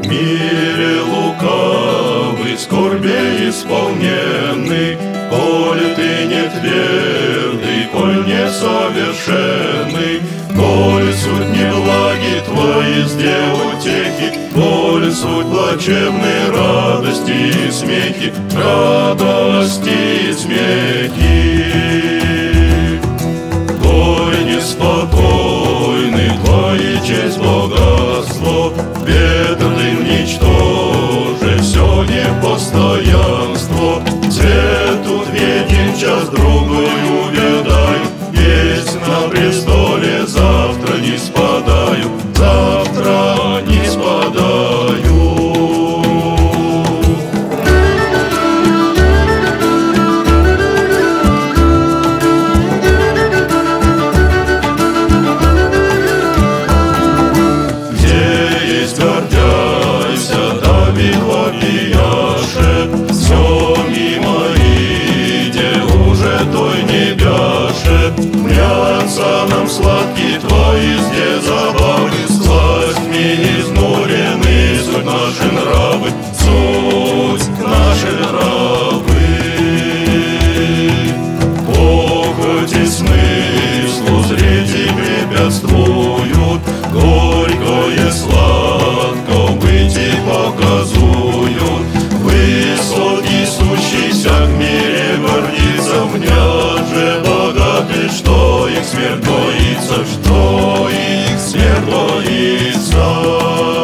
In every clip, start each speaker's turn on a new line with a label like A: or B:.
A: мире лукавый, скорбей исполненный, коль ты не твердый, коль несовершенный, коль суть не благи твои сдел утехи, коль суть плачевной радости и смехи, радости и смехи. Коль неспокойны твои честь богатство, бедным ничтоже все непостоянство. Свету веден час другой увядаю, есть на престоле, завтра не спадаю, завтра не спадаю. Где есть гордяйся, Давид вопияше, все мимо иде, уже той не бяше. Мнятся нам сладкие твои сде забавы, сластьми изнурены, суть наши нравы, суть наши нравы. Похоти смыслу зрите препятствуют, горькое сладко быть и показуют. Высокий сущийся в мире гордится, мнят же богаты, что их смерть боится, что их смерть боится.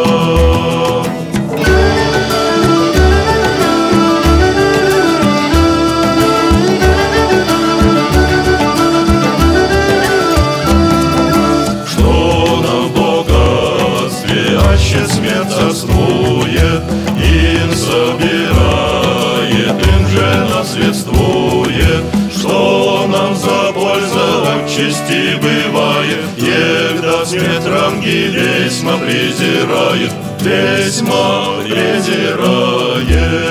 A: Смерть царствует, ин собирает, ин же наследствует. Что нам за польза от чести бывает, егда смерть ранги весьма презирает, весьма презирает.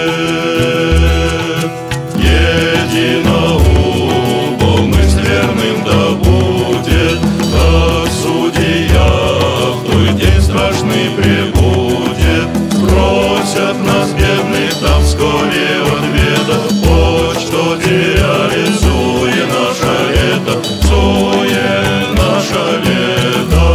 A: Единоубо мысль верным да будет, как судья в той день страшный прибудет. Просят нас бедных там вскоре ответа, вот что теряли, зуе наше лето, зуе наше лето.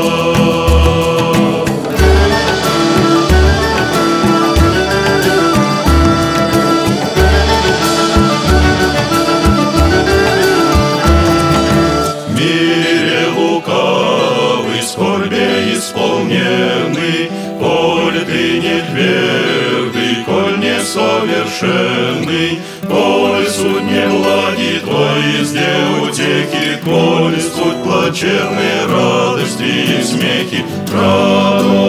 A: В мире лукавый, скорбей исполненный, коль ты не твердый, коль несовершенный, коль суть не благи твои сде утехи, коль суть плачевной радости и смехи, радости